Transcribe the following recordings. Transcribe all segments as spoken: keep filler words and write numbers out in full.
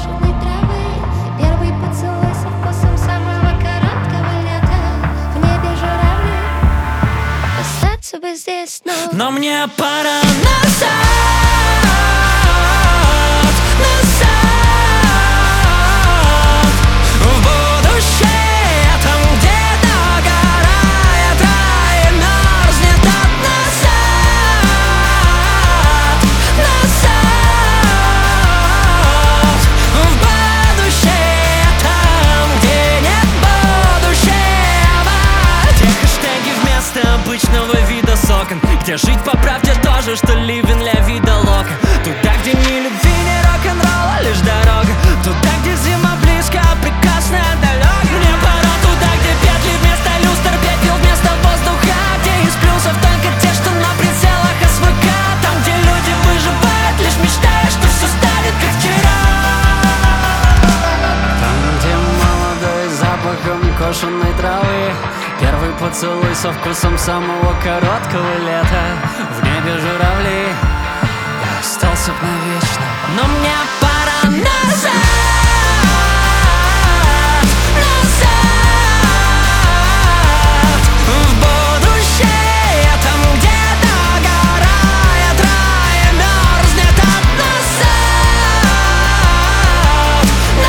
кошеной травы, первый поцелуй со вкусом самого короткого лета. В небе журавли, остаться бы здесь снова. Но мне пора назад, назад, в будущее, там, где догорает рай и мерзнет от назад, назад, в будущее, там, где нет будущего. Те хэштеги вместо обычного вида с окон, где жить по правде тоже, что ливен ля вида лока. Туда, где ни любви, ни рок-н-ролла, лишь дорога. Туда, где зима близко, а прекрасная далеко. Мне пора туда, где петли вместо люстр, пепел вместо воздуха, где из плюсов только те, что на прицелах СВК. Там, где люди выживают, лишь мечтая, что все станет как вчера. Там, где молодой запахом кошеной травы, первый поцелуй со вкусом самого короткого лета. В небе журавли, я остался б навечно. Но мне пора назад, назад, в будущее, там, где догорает рай и мерзнет от назад,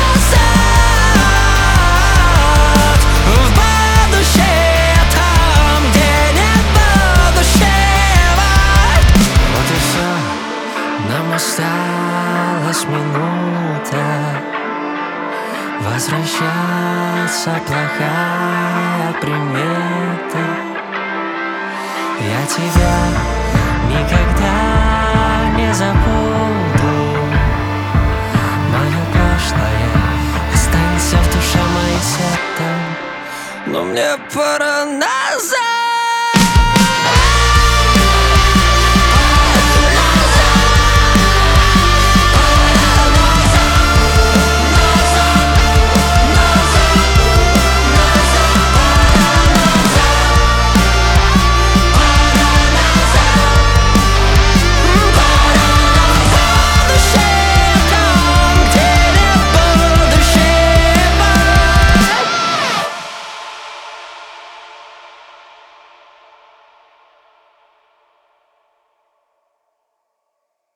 назад, в будущее, там, где нет будущего. Вот и все, нам осталась минута. Возвращаться плохая примета. Я тебя никогда не забуду. Мое прошлое останется в душе моей светом. Но мне пора назад.